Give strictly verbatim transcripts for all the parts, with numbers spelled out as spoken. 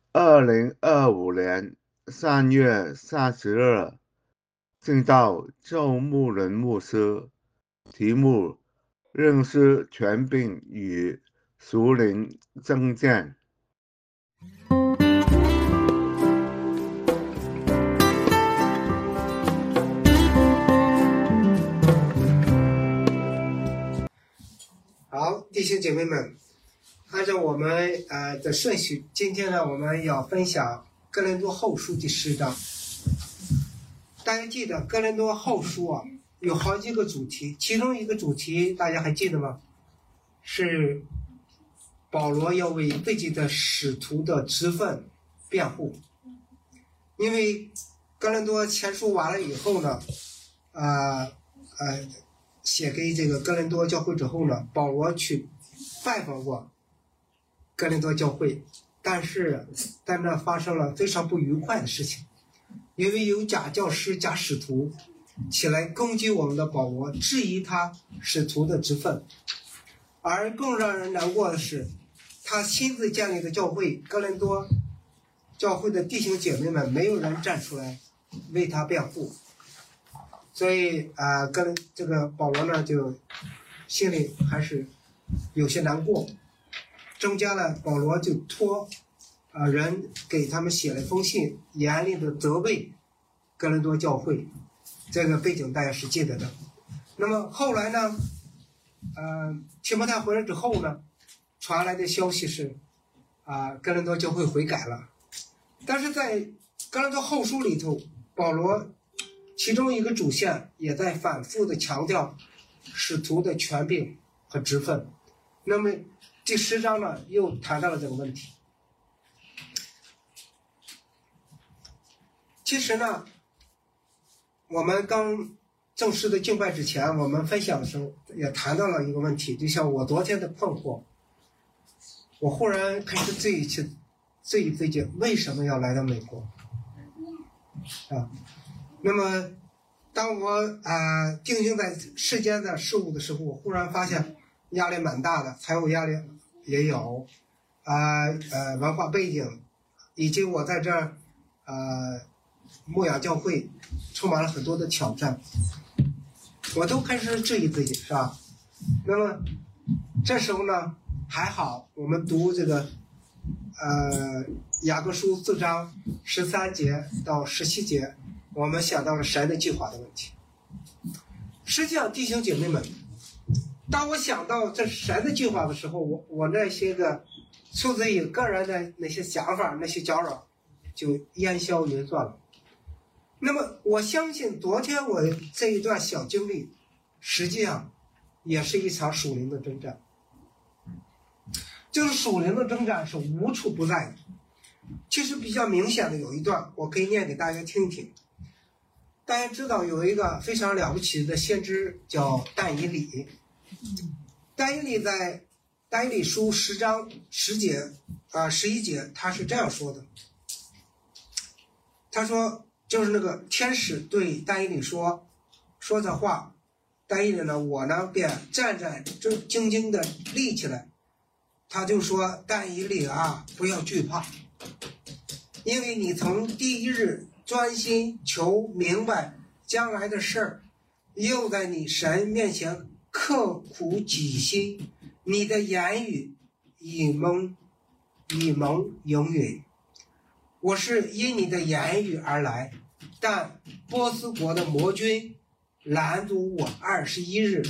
二零二五年三月三十日，信到周牧人牧师，题目：认识权柄与属灵争战。 好，弟兄姐妹们，按照我们呃的顺序，今天呢我们要分享哥林多后书第十章。大家记得哥林多后书啊有好几个主题，其中一个主题大家还记得吗？是保罗要为自己的使徒的职分辩护。因为哥林多前书完了以后呢，呃呃写给这个哥林多教会之后呢，保罗去拜访过哥林多教会，但是在那发生了非常不愉快的事情，因为有假教师、假使徒起来攻击我们的保罗，质疑他使徒的职分。而更让人难过的是，他亲自建立的教会哥林多教会的弟兄姐妹们没有人站出来为他辩护。所以啊、呃，跟这个保罗呢，就心里还是有些难过。增加了保罗就托啊、呃、人给他们写了一封信，严厉的责备哥林多教会。这个背景大家是记得的。那么后来呢，呃，提摩太回来之后呢，传来的消息是啊、呃，哥林多教会悔改了。但是在哥林多后书里头，保罗其中一个主线也在反复的强调使徒的权柄和职分。那么第十章呢，又谈到了这个问题。其实呢，我们刚正式的敬拜之前，我们分享的时候也谈到了一个问题，就像我昨天的困惑，我忽然开始自己去自己自己为什么要来到美国啊？那么当我啊、呃、定睛在世间的事物的时候，我忽然发现压力蛮大的，财务压力也有啊 呃, 呃文化背景，以及我在这儿呃牧养教会充满了很多的挑战，我都开始质疑自己，是吧？那么这时候呢，还好我们读这个呃雅各书四章十三节到十七节，我们想到了神的计划的问题。实际上弟兄姐妹们，当我想到这神的计划的时候，我我那些个出自于个人的那些想法，那些搅扰就烟消云散了。那么我相信昨天我这一段小经历实际上也是一场属灵的征战，就是属灵的征战是无处不在的。其实比较明显的有一段我可以念给大家听一听。大家知道有一个非常了不起的先知叫但以理，但以理在但以理书十章十节啊十一节，他是这样说的。他说，就是那个天使对但以理说说这话，但以理呢，我呢便战战兢兢的立起来。他就说，但以理啊，不要惧怕，因为你从第一日专心求明白将来的事儿，又在你神面前刻苦己心，你的言语以蒙以蒙应允。我是因你的言语而来，但波斯国的魔军拦阻我二十一日。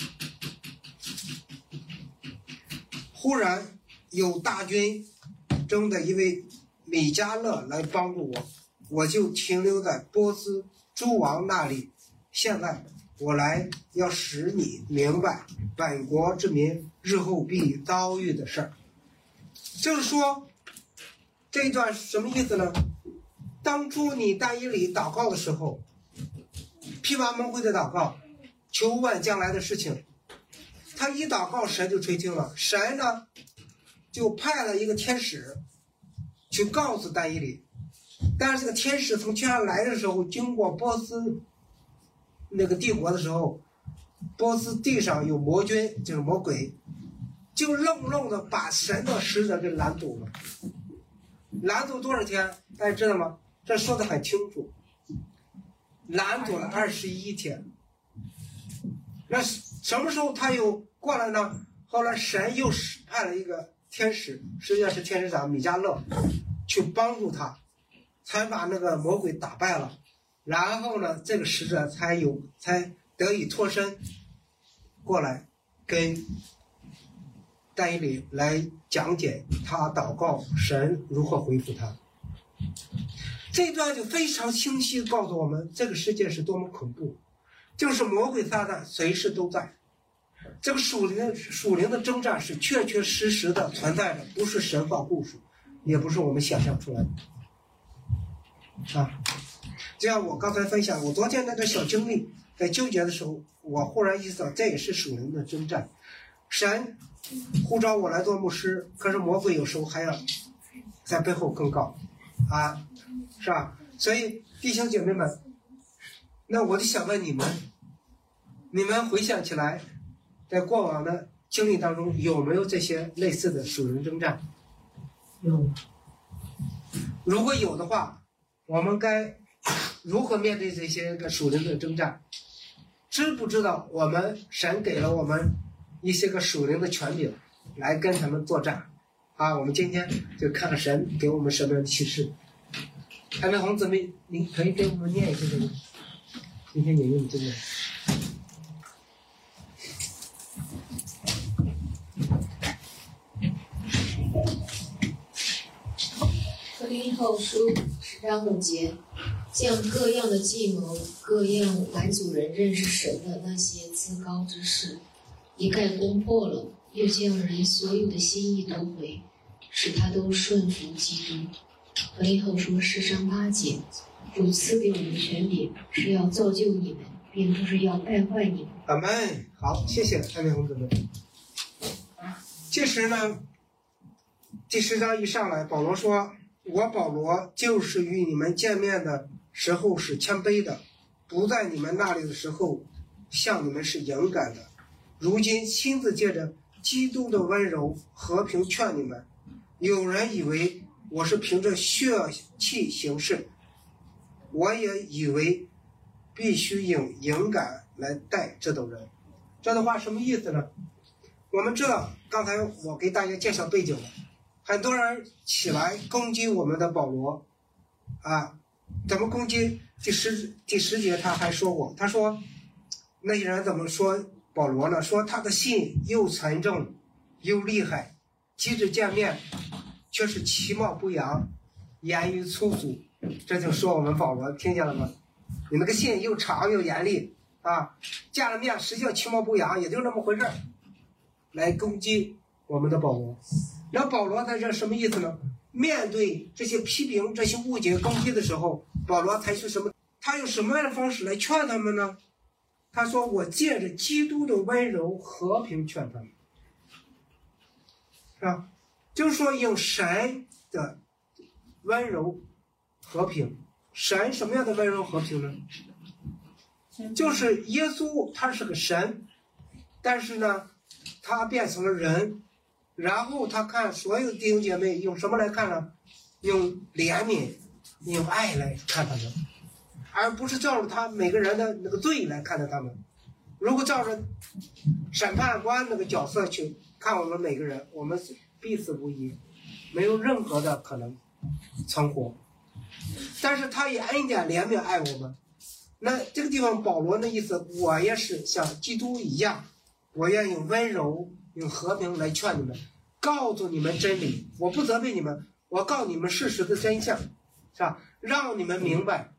忽然有大军中的一位米迦勒来帮助我，我就停留在波斯诸王那里。现在我来要使你明白本国之民日后必遭遇的事儿。就是说，这一段什么意思呢？当初你但以理祷告的时候，批完蒙会的祷告，求问将来的事情，他一祷告，神就垂听了。神呢，就派了一个天使去告诉但以理，但是这个天使从天上来的时候，经过波斯那个帝国的时候，波斯地上有魔君，就是魔鬼，就愣愣的把神的使者给拦阻了。 拦阻多少天？大家知道吗？这说的很清楚，拦阻了二十一天。那什么时候他又过来呢？后来神又派了一个天使，实际上是天使长米迦勒，去帮助他，才把那个魔鬼打败了。然后呢，这个使者才有才得以脱身过来，跟但以理来讲解他祷告神如何恢复他。这一段就非常清晰告诉我们，这个世界是多么恐怖，就是魔鬼撒旦随时都在。这个属灵属灵的征战是确确实实的存在着，不是神话故事，也不是我们想象出来的啊。就像我刚才分享，我昨天那个小经历，在纠结的时候，我忽然意识到，这也是属灵的征战。神呼召我来做牧师，可是魔鬼有时候还要在背后更高啊，是吧？所以弟兄姐妹们，那我就想问你们，你们回想起来，在过往的经历当中，有没有这些类似的属灵征战？ 有。 如果有的话，我们该如何面对这些个属灵的征战？知不知道我们神给了我们一些个属灵的权柄来跟他们作战啊？我们今天就看看神给我们什么样的启示。艾梅红姊妹，您可以给我们念一下这个，今天引用这个。 格林后书十章五节，将各样的计谋、各样拦阻人认识神的那些自高之事，一概攻破了，又将人所有的心意夺回，使他都顺服基督。格林后书十章八节，主赐给我们权柄，是要造就你们，并不是要败坏你们。 阿们。好，谢谢艾梅红姊妹。其实呢，第十章一上来，保罗说，我保罗就是与你们见面的时候是谦卑的，不在你们那里的时候向你们是勇敢的，如今亲自借着基督的温柔和平劝你们。有人以为我是凭着血气行事，我也以为必须用勇敢来待这种人。这段话什么意思呢？我们知道，刚才我给大家介绍背景了，很多人起来攻击我们的保罗啊，怎么攻击？第十第十节他还说过，他说那些人怎么说保罗呢？说他的信又沉重又厉害，即使见面却是其貌不扬，言语粗俗。这就说我们保罗，听见了吗？你那个信又长又严厉啊，见了面实际上其貌不扬，也就那么回事儿，来攻击我们的保罗。然后保罗在这什么意思呢？面对这些批评、这些误解、攻击的时候，保罗采取什么？他用什么样的方式来劝他们呢？他说：“我借着基督的温柔和平劝他们。”是吧？就是说用神的温柔和平。神什么样的温柔和平呢？就是耶稣他是个神，但是呢，他变成了人。然后他看所有弟兄姐妹用什么来看呢？用怜悯、用爱来看他们，而不是照着他每个人的那个罪来看待他们。如果照着审判官那个角色去看我们每个人，我们必死无疑，没有任何的可能存活。但是他也恩典怜悯爱我们。那这个地方保罗的意思，我也是像基督一样，我要用温柔用和平来劝你们，告诉你们真理。我不责备你们，我告诉你们事实的真相，是吧？让你们明白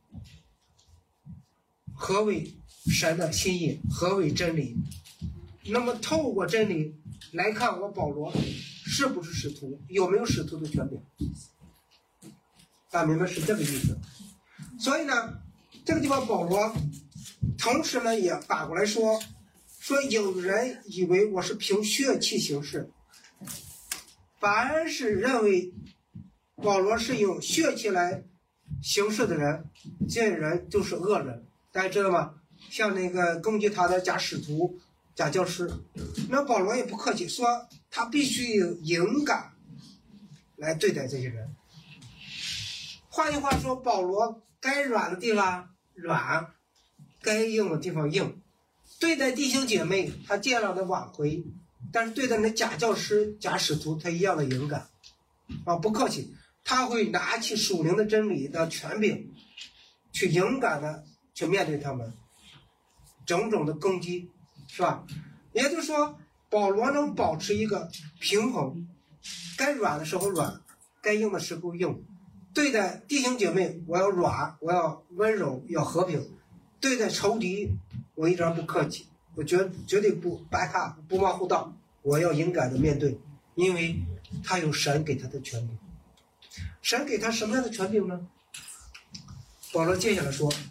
何为神的心意，何为真理。那么透过真理来看，我保罗是不是使徒，有没有使徒的权柄？大家明白是这个意思。所以呢，这个地方保罗同时呢也反过来说，说有人以为我是凭血气行事，凡是认为保罗是用血气来行事的人，这人就是恶人。大家知道吗？像那个攻击他的假使徒、假教师，那保罗也不客气，说他必须有勇敢来对待这些人。 换句话说，保罗该软的地方软，该硬的地方硬。对待弟兄姐妹，他尽量的挽回，但是对待那假教师、假使徒，他一样的勇敢啊，不客气。他会拿起属灵的真理的权柄，去勇敢的去面对他们种种的攻击，是吧？也就是说，保罗能保持一个平衡，该软的时候软，该硬的时候硬。对待弟兄姐妹，我要软，我要温柔，要和平；对待仇敌，我一点不客气，我绝绝对不白卡，不往后倒，我要勇敢的面对，因为他有神给他的权柄。神给他什么样的权柄呢？保罗接下来说，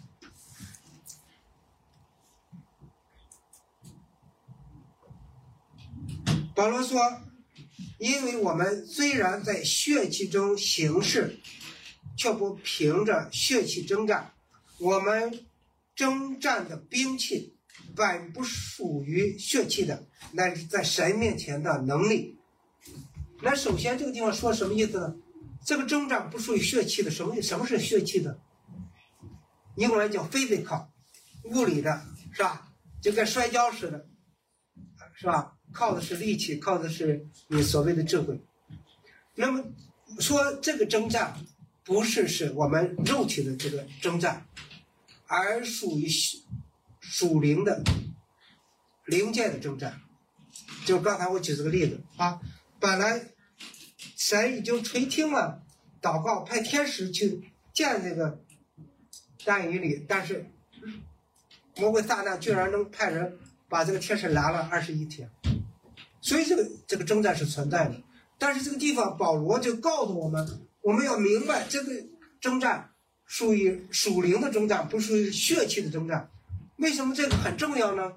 保罗说，因为我们虽然在血气中行事，却不凭着血气征战，我们征战的兵器本不属于血气的，乃是在神面前的能力。那首先这个地方说什么意思呢？这个征战不属于血气的，什么什么是血气的？英文叫 physical， 物理的，是吧？就跟摔跤似的，是吧？靠的是力气，靠的是你所谓的智慧。那么说这个征战不是是我们肉体的这个征战，而属于属灵的灵界的征战。就刚才我举这个例子啊，本来神已经垂听了祷告，派天使去见这个但以理，但是魔鬼撒旦居然能派人把这个天使拦了二十一天，所以这个这个征战是存在的。但是这个地方保罗就告诉我们，我们要明白这个征战属于属灵的征战，不属于血气的征战。为什么这个很重要呢？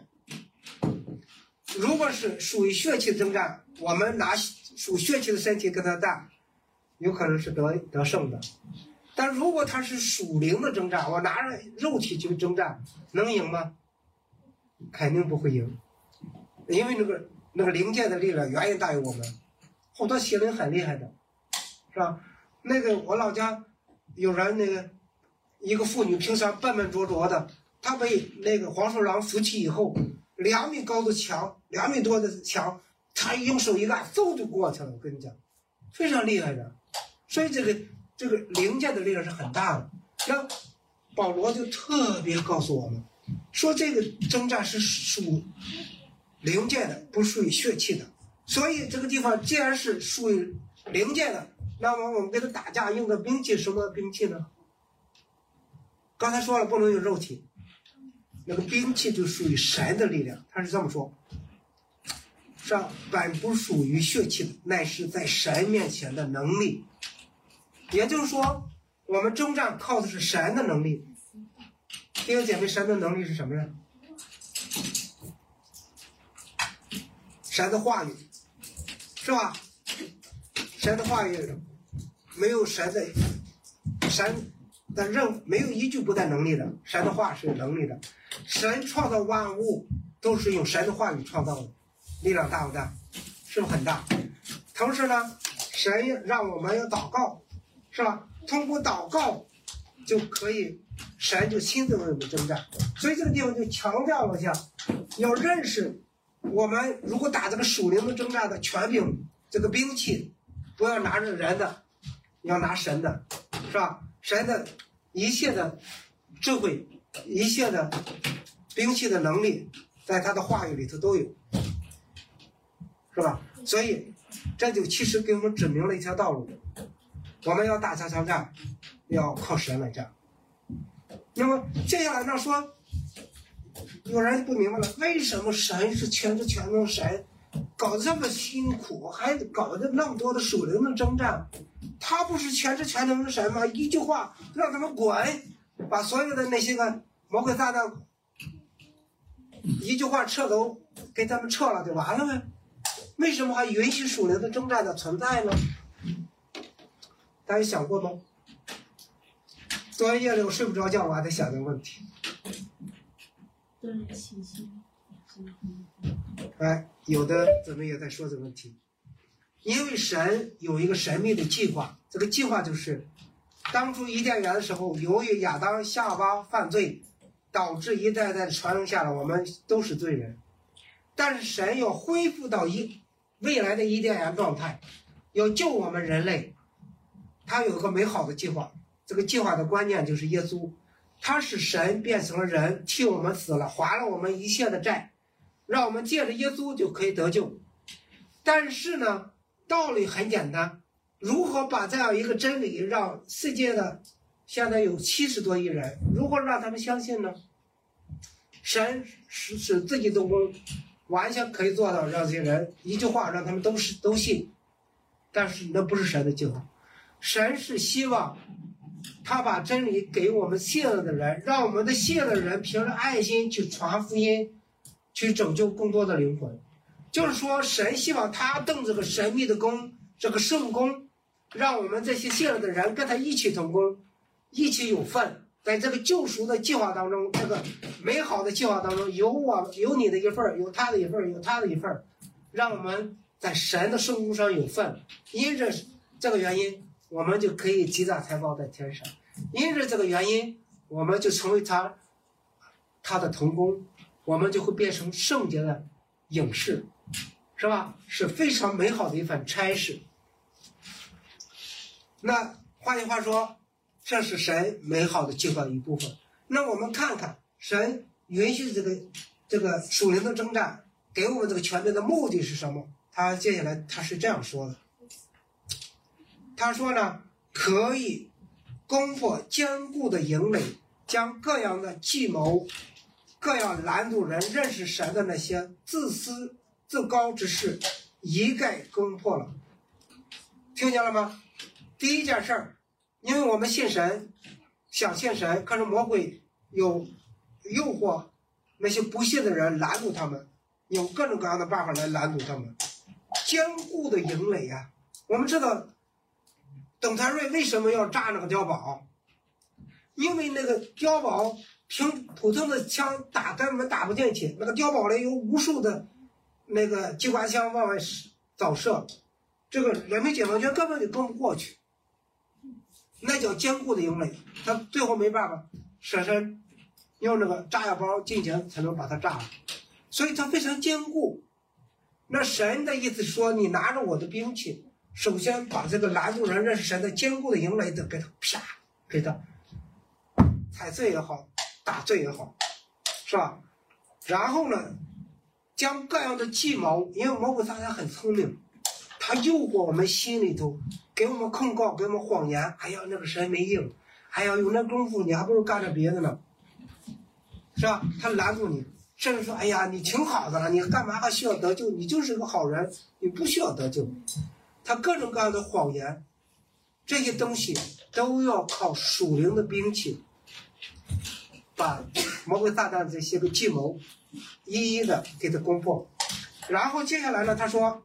如果是属于血气的征战，我们拿属血气的身体跟他战，有可能是得得胜的。但如果他是属灵的征战，我拿着肉体去征战，能赢吗？肯定不会赢，因为那个那个灵界的力量远远大于我们，好多邪灵很厉害的，是吧？那个我老家有人，那个一个妇女平常笨笨拙拙的，她被那个黄鼠狼扶起以后，两米高的墙，两米多的墙，她用手一按，嗖就过去了。我跟你讲，非常厉害的。所以这个这个灵界的力量是很大的。那保罗就特别告诉我们，说这个征战是属灵界的，不属于血气的。所以这个地方既然是属于灵界的，那么我们跟他打架用的兵器什么兵器呢？刚才说了不能用肉体，那个兵器就属于神的力量，他是这么说，是吧？本不属于血气的，乃是在神面前的能力。也就是说，我们征战靠的是神的能力。弟兄姐妹，神的能力是什么呀？神的话语，是吧？神的话语没有神的神的任没有一句不带能力的，神的话是有能力的。神创造万物都是用神的话语创造的，力量大不大？是不是很大？同时呢，神让我们要祷告，是吧？通过祷告就可以，神就亲自为我们征战。所以这个地方就强调了一下，要认识我们如果打这个属灵的征战的权柄，这个兵器不要拿着人的，要拿神的，是吧？神的一切的智慧，一切的兵器的能力，在他的话语里头都有，是吧？所以这就其实给我们指明了一条道路，我们要打这场战，要靠神来战。那么接下来呢说，有人不明白了，为什么神是全知全能神，搞得这么辛苦，还搞得那么多的属灵的征战？他不是全知全能的神吗？一句话让他们滚，把所有的那些个魔鬼撒旦一句话撤走，给他们撤了就完了呗？为什么还允许属灵的征战的存在呢？大家想过吗？昨天夜里我睡不着觉，我还在想这个问题。哎，有的姊妹也在说这个问题，因为神有一个神秘的计划，这个计划就是当初伊甸园的时候，由于亚当夏娃犯罪，导致一代代的传承下来，我们都是罪人。但是神要恢复到一未来的伊甸园状态，要救我们人类，他有一个美好的计划。这个计划的关键就是耶稣，他是神变成了人，替我们死了，还了我们一切的债，让我们借着耶稣就可以得救。但是呢，道理很简单，如何把这样一个真理让世界的现在有七十多亿人，如何让他们相信呢？神使使自己动工，完全可以做到让这些人一句话让他们都是都信，但是那不是神的计划。神是希望他把真理给我们信了的人，让我们的信了的人凭着爱心去传福音，去拯救更多的灵魂。就是说，神希望他动这个神秘的工，这个圣工，让我们这些信了的人跟他一起同工，一起有份，在这个救赎的计划当中，这个美好的计划当中，有我有你的一份，有他的一份，有他的一份，让我们在神的圣工上有份。因着这个原因，我们就可以积攒财宝在天上。因着这个原因，我们就成为他他的同工，我们就会变成圣洁的影视，是吧？是非常美好的一份差事。那换句话说，这是神美好的计划的一部分。那我们看看神允许这个这个属灵的征战给我们这个权柄的目的是什么？他接下来他是这样说的，他说呢，可以攻破坚固的营垒，将各样的计谋，各样拦阻人认识神的那些自私自高之事一概攻破了。听见了吗？第一件事儿，因为我们信神，想信神，可是魔鬼有诱惑那些不信的人，拦阻他们，有各种各样的办法来拦阻他们。坚固的营垒啊，我们知道董才瑞为什么要炸那个碉堡？因为那个碉堡凭普通的枪打根本打不进去，那个碉堡里有无数的那个机关枪往外扫射，这个人民解放军根本就攻不过去，那叫坚固的营垒。他最后没办法，舍身用那个炸药包进去才能把它炸了，所以它非常坚固。那神的意思说，你拿着我的兵器，首先把这个拦阻人认识神的坚固的营垒得给他啪给他踩碎也好，打碎也好，是吧？然后呢，将各样的计谋，因为魔鬼撒旦很聪明，他诱惑我们心里头，给我们控告，给我们谎言。哎呀，那个神没应，哎呀，有那功夫你还不如干点别的呢，是吧？他拦住你，甚至说，哎呀，你挺好的了，你干嘛还需要得救？你就是个好人，你不需要得救。他各种各样的谎言，这些东西都要靠属灵的兵器，把魔鬼撒旦这些个计谋一一的给他攻破。然后接下来呢，他说，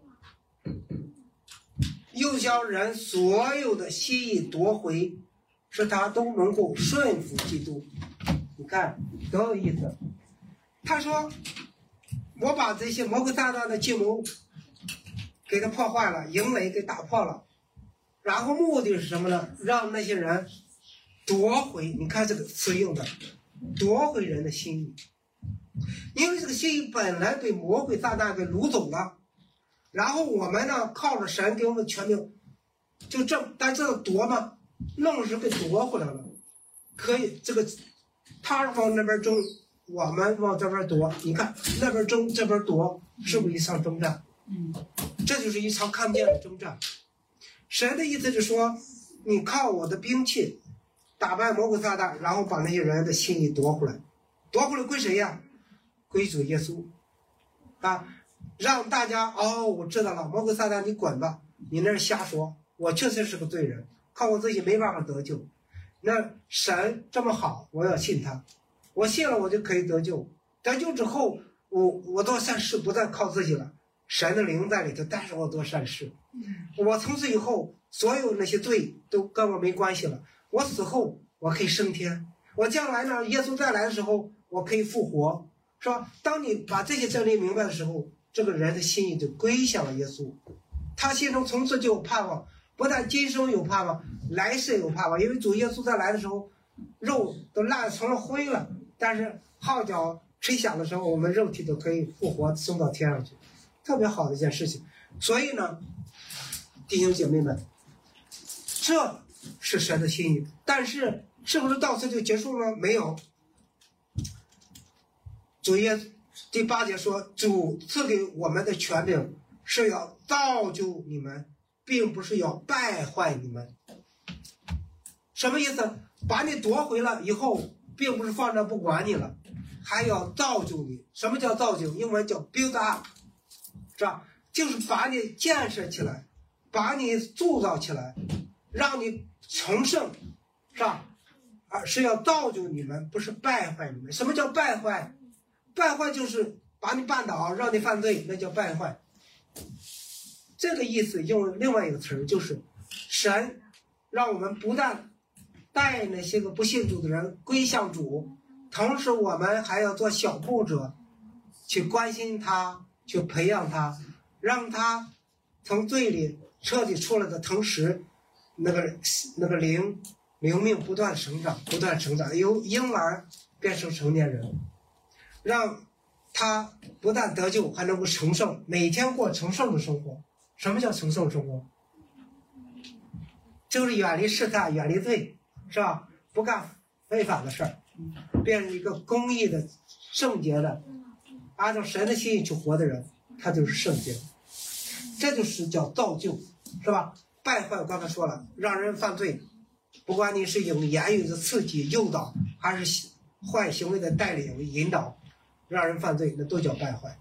又将人所有的心意夺回，使他都能够顺服基督。你看多有意思。他说，我把这些魔鬼撒旦的计谋给他破坏了，营垒给打破了，然后目的是什么呢？让那些人夺回，你看这个词用的，夺回人的心意。因为这个心意本来被魔鬼撒旦给掳走了，然后我们呢靠着神给我们权柄，就这但这个夺嘛，愣是给夺回来了。可以这个他往那边争，我们往这边夺，你看那边争这边夺，是不是一场征战？嗯，这就是一场看不见的征战。神的意思是说，你靠我的兵器打败魔鬼撒旦，然后把那些人的心意夺回来。夺回来归谁呀？归主耶稣啊！让大家哦，我知道了，魔鬼撒旦你滚吧，你那是瞎说，我确实是个罪人，靠我自己没办法得救。那神这么好，我要信他，我信了我就可以得救。得救之后，我我做善事不再靠自己了，神的灵在里头带着我做善事。我从此以后所有那些罪都跟我没关系了。我死后我可以升天，我将来呢，耶稣再来的时候我可以复活，是吧？当你把这些真理明白的时候，这个人的心意就归向了耶稣，他心中从此就有盼望。 不但今生有盼望，来世有盼望。因为主耶稣再来的时候，肉都烂成了灰了，但是号角吹响的时候，我们肉体都可以复活，升到天上去，特别好的一件事情。所以呢，弟兄姐妹们，这是神的心意。但是是不是到此就结束了？没有。主耶第八节说，主赐给我们的权柄是要造就你们，并不是要败坏你们。什么意思？把你夺回了以后，并不是放着不管你了，还要造就你。什么叫造就？英文叫 build up， 是吧？就是把你建设起来，把你铸造起来，让你成圣，是吧？啊，是要造就你们，不是败坏你们。什么叫败坏？败坏就是把你绊倒，让你犯罪，那叫败坏。这个意思用另外一个词儿，就是神让我们不但带那些个不信主的人归向主，同时我们还要做小牧者，去关心他，去培养他，让他从罪里彻底出来的同时，那个那个灵灵命不断成长，不断成长，由婴儿变成成年人，让他不但得救，还能够成圣，每天过成圣的生活。什么叫成圣生活？就是远离试探，远离罪，是吧？不干违法的事儿，变成一个公义的、圣洁的，按照神的心意去活的人，他就是圣洁。这就是叫造就，是吧？败坏我刚才说了，让人犯罪，不管你是用言语的刺激、诱导，还是坏行为的带领、引导，让人犯罪，那都叫败坏。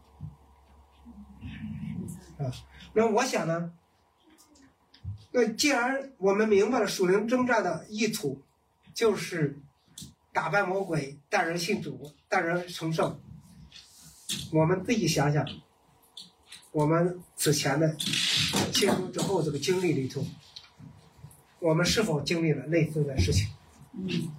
啊，那我想呢，那既然我们明白了属灵征战的意图，就是打败魔鬼，带人信主，带人成圣，我们自己想想，我们此前的进入之后这个经历里头，我们是否经历了类似的事情？嗯，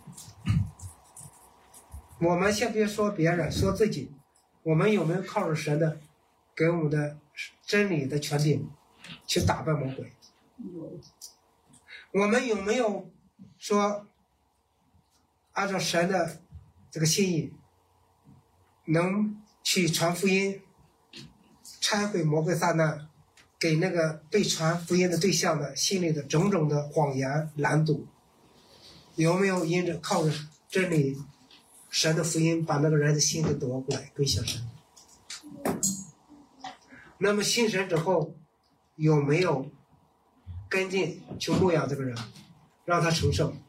我们先别说别人，说自己，我们有没有靠着神的给我们的真理的权柄去打败魔鬼？我们有没有说按照神的这个心意，能去传福音，拆毁魔鬼撒旦给那个被传福音的对象的心里的种种的谎言拦阻？有没有因着靠着真理神的福音把那个人的心给夺过来归向神？那么信神之后有没有跟进去牧养这个人，让他成圣？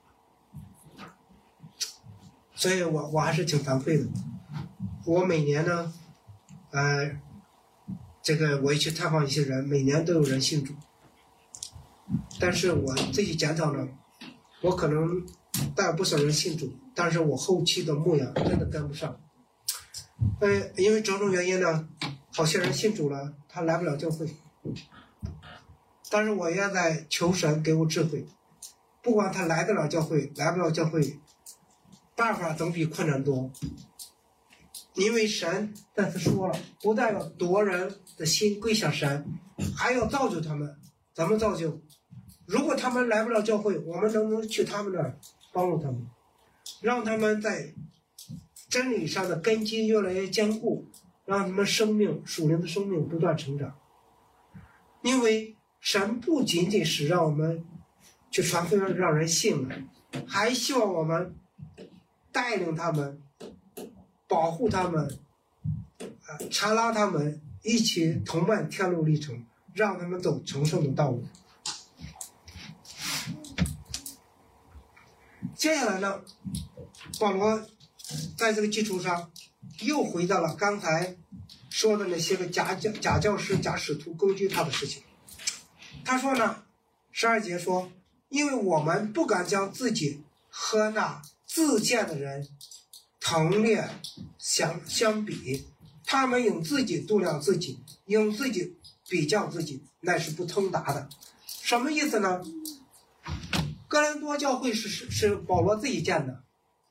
所以我我还是挺惭愧的。我每年呢，呃，这个我也去探访一些人，每年都有人信主，但是我自己检讨呢，我可能带不少人信主，但是我后期的牧养真的跟不上。呃，因为种种原因呢，好些人信主了，他来不了教会。但是我也在求神给我智慧，不管他来得了教会，来不了教会，办法总比困难多。因为神再次说了，不但要夺人的心归向神，还要造就他们。怎么造就？如果他们来不了教会，我们能不能去他们那儿帮助他们，让他们在真理上的根基越来越坚固，让他们生命属灵的生命不断成长。因为神不仅仅是让我们去传福音让人信了，还希望我们带领他们，保护他们，呃，缠拉他们，一起同伴天路历程，让他们走成圣的道路。接下来呢，保罗在这个基础上又回到了刚才说的那些个假教假教师、假使徒攻击他的事情。他说呢，十二节说，因为我们不敢将自己和那自荐的人同列相相比，他们用自己度量自己，用自己比较自己，那是不通达的。什么意思呢？哥林多教会是是是保罗自己建的，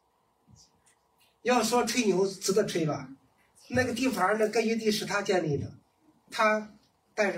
要说吹牛值得吹吧，那个地方那根据地是他建立的，他带着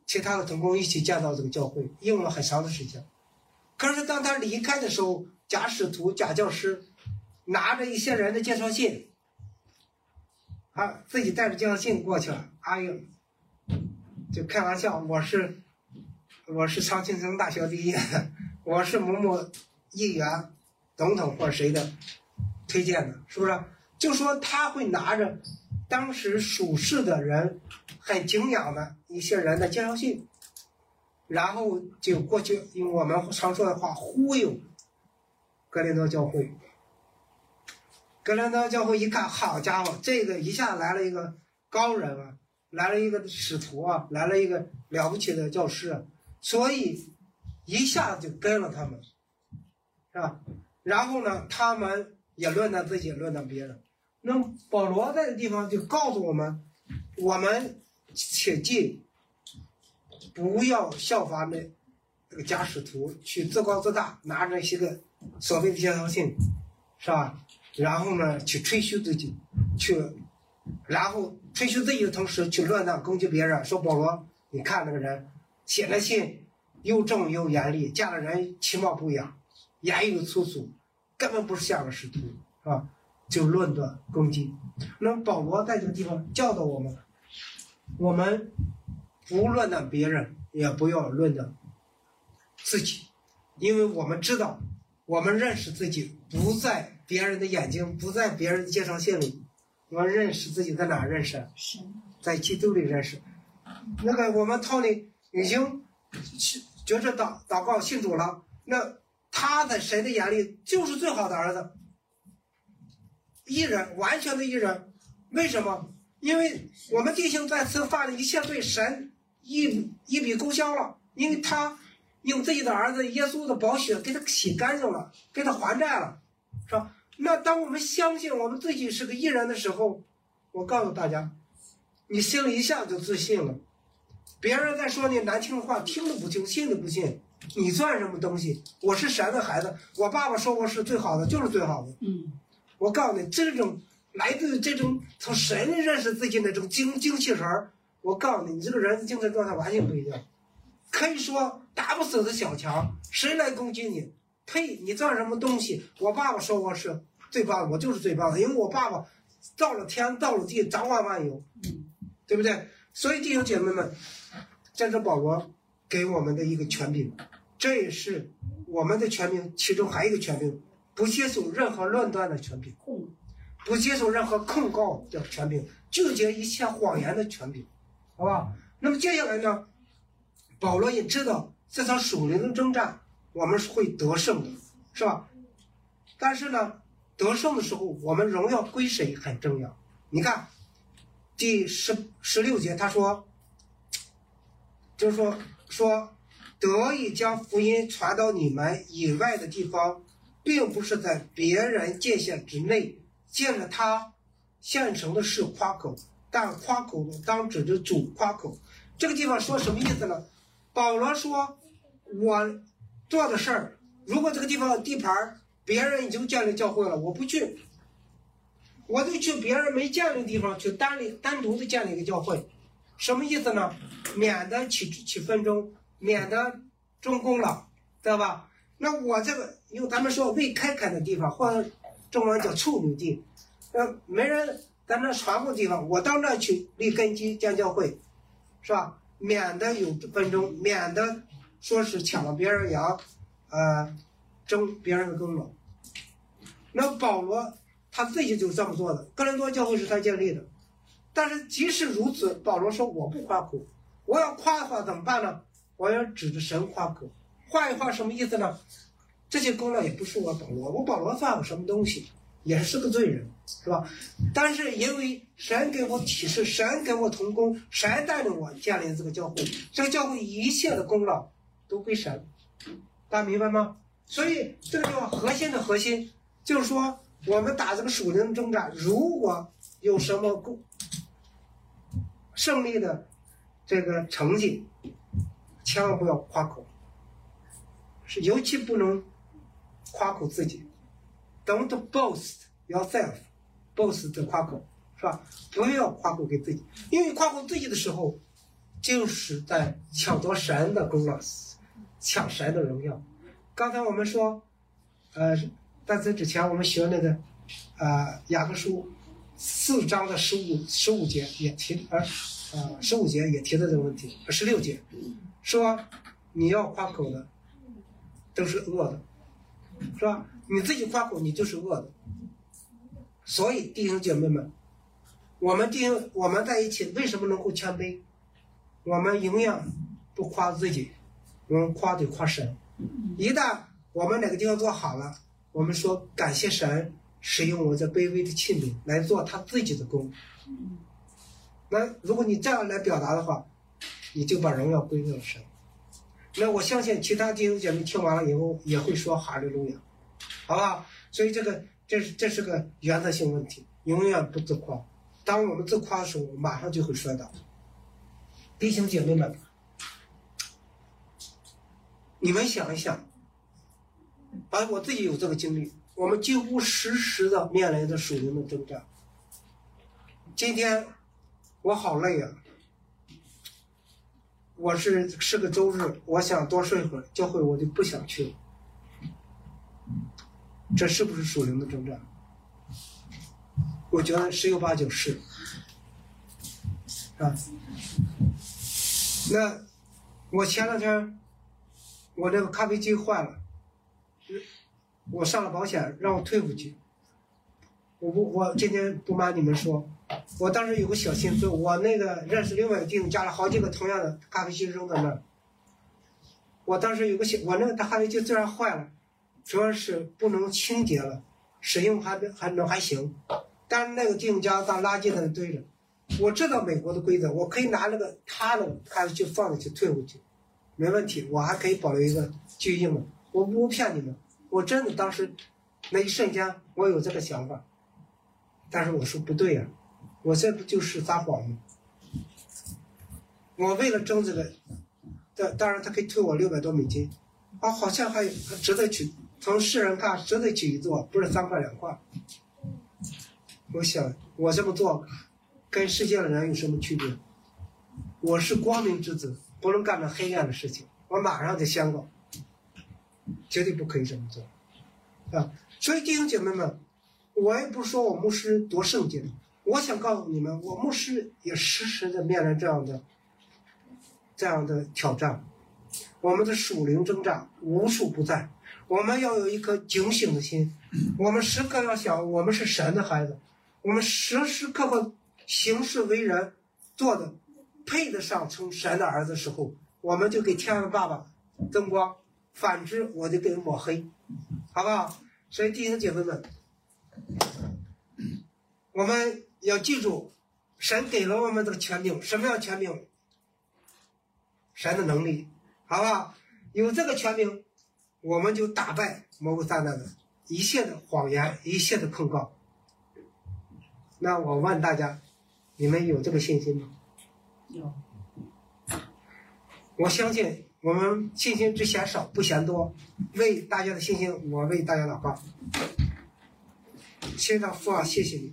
其他的同工一起建造这个教会，用了很长的时间。可是当他离开的时候，假使徒、假教师拿着一些人的介绍信，啊，自己带着介绍信过去了，哎呦，就开玩笑，我是我是长青藤大学毕业的，我是某某议员、总统或者谁的推荐的，是不是？就说他会拿着当时属世的人很敬仰的一些人的介绍信，然后就过去用我们常说的话忽悠哥林多教会。哥林多教会一看，好家伙，这个一下来了一个高人啊，来了一个使徒啊，来了一个了不起的教师啊，所以一下就跟了他们，是吧？然后呢，他们也论断自己，论断别人。那么保罗在这地方就告诉我们，我们切记不要效法那这个假使徒，去自高自大，拿着一些个所谓的介绍信，是吧？然后呢，去吹嘘自己，去，然后吹嘘自己的同时，去论断攻击别人，说保罗，你看那个人写的信又重又严厉，见了人其貌不扬，言语粗俗，根本不是像个使徒，是吧？就论断攻击。那么保罗在这个地方教导我们，我们不论断别人，也不要论断自己，因为我们知道，我们认识自己不在别人的眼睛，不在别人的介绍信里，我们认识自己在哪儿认识？在基督里认识。那个我们套里已经觉着祷祷告信主了，那他在神的眼里就是最好的儿子，义人，完全的义人。为什么？因为我们弟兄在此犯的一切罪，神一一笔勾销了，因为他用自己的儿子耶稣的宝血给他洗干净了，给他还债了，是吧？那当我们相信我们自己是个义人的时候，我告诉大家，你心里一下就自信了。别人在说你难听的话，听都不听，信都不信，你算什么东西？我是神的孩子，我爸爸说我是最好的，就是最好的。 嗯， 我告诉你，这种来自于这种从神认识自己那种精精气神儿，我告诉你，你这个人的精神状态完全不一样。可以说打不死的小强，谁来攻击你？呸！你算什么东西？我爸爸说我是最棒的，我就是最棒的，因为我爸爸造了天，造了地，掌管万有，对不对？所以弟兄姐妹们，这是保罗给我们的一个权柄，这也是我们的权柄，其中还有一个权柄，不接受任何论断的权柄，不接受任何控告的权柄，拒绝一切谎言的权柄，好吧？那么接下来呢，保罗也知道这场属灵的征战我们是会得胜的，是吧？但是呢，得胜的时候我们荣耀归谁很重要。你看第十十六节他说，就是说说得以将福音传到你们以外的地方，并不是在别人界限之内，见着他现成的事夸口，但夸口当指着主夸口。这个地方说什么意思呢？保罗说，我做的事儿，如果这个地方的地盘别人已经建立教会了，我不去，我就去别人没建立的地方去单立单独的建立一个教会。什么意思呢？免得起起纷争，免得中共了，知道吧？那我这个用咱们说未开垦的地方，或者中文叫处女地，呃，没人咱那传播的地方，我到那去立根基建教会，是吧？免得有纷争，免得说是抢了别人羊，呃，争别人的功劳。那保罗他自己就这么做的，哥林多教会是他建立的。但是即使如此，保罗说我不夸口，我要夸的话怎么办呢？我要指着神夸口。换一话什么意思呢？这些功劳也不是我保罗，我保罗算个什么东西，也是个罪人，是吧？但是因为神给我启示，神给我同工，神带领我建立这个教会，这个教会一切的功劳都归神，大家明白吗？所以这个地方核心的核心就是说，我们打这个属灵征战，如果有什么功胜利的这个成绩，千万不要夸口，是尤其不能夸口自己。Don't boast yourself， boast 的夸口，是吧？不要夸口给自己，因为夸口自己的时候， 就是在抢夺神的功劳，抢神的荣耀。刚才我们说，呃，在此之前我们学那个，呃，雅各书四章的十五十五节也提，呃，呃，十五节也提到这个问题，十六节说你要夸口的都是恶的，是吧？你自己夸口，你就是恶的。所以弟兄姐妹们，我们弟兄我们在一起为什么能够谦卑？我们永远不夸自己，我们夸得夸神。一旦我们哪个地方做好了，我们说感谢神使用我这卑微的器皿来做他自己的工。那如果你这样来表达的话，你就把荣耀归给了神。那我相信其他弟兄姐妹听完了以后也会说哈利路亚，好不好？所以这个这是这是个原则性问题，永远不自夸。当我们自夸的时候，马上就会摔倒。弟兄姐妹们，你们想一想，啊，我自己有这个经历，我们几乎时时的面临着属灵的征战。今天我好累啊，我是是个周日，我想多睡会儿，教会我就不想去了。这是不是属灵的征战？我觉得十有八九是啊。那我前两天我这个咖啡机坏了，我上了保险让我退回去。我不我今天不瞒你们说，我当时有个小心思，我那个认识另外一个弟兄加了好几个同样的咖啡机扔在那儿。我当时有个小我那个咖啡机虽然坏了，主要是不能清洁了，使用还还能还行，但是那个弟兄家当垃圾在那堆着。我知道美国的规则，我可以拿那个他的咖啡机放进去退回去，没问题，我还可以保留一个巨硬的。我不骗你们，我真的当时那一瞬间我有这个想法，但是我说不对呀、啊，我这不就是撒谎吗？我为了争这个，当当然他可以退我六百多美金，啊，好像还还值得取，从世人看值得取一座，不是三块两块。我想我这么做跟世界的人有什么区别？我是光明之子，不能干那黑暗的事情。我马上就宣告，绝对不可以这么做啊！所以弟兄姐妹们，我也不是说我牧师多圣洁，我想告诉你们，我牧师也时时的面临这样的这样的挑战。我们的属灵征战无处不在，我们要有一颗警醒的心，我们时刻要想，我们是神的孩子，我们时时刻刻行事为人做的配得上称神的儿子的时候，我们就给天上爸爸增光，反之我就给抹黑，好不好？所以弟兄姐妹们，我们要记住，神给了我们这个权柄。什么叫权柄？神的能力，好不好？有这个权柄，我们就打败魔鬼撒旦的一切的谎言，一切的控告。那我问大家，你们有这个信心吗？ 有。 我相信我们信心只嫌少不嫌多，为大家的信心，我为大家祷告。现在父啊，谢谢你。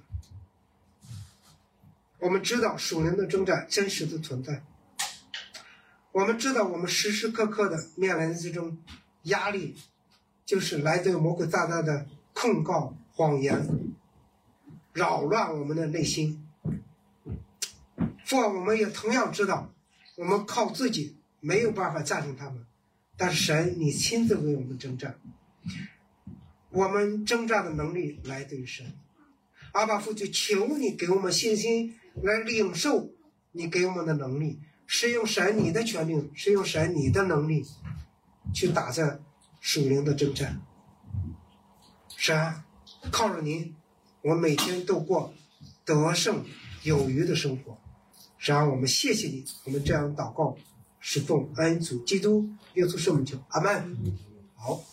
我们知道属灵的征战真实的存在，我们知道我们时时刻刻的面临的这种压力，就是来自于魔鬼撒旦的控告、谎言，扰乱我们的内心。父啊，我们也同样知道，我们靠自己没有办法战胜他们，但是神，你亲自为我们征战，我们征战的能力来自于神。阿爸父，就求你给我们信心，来领受你给我们的能力，是用神你的权柄，是用神你的能力去打这属灵的征战。神，靠着您，我每天都过得胜有余的生活。神啊，我们谢谢你，我们这样祷告是奉恩主基督耶稣圣名求，阿门。好。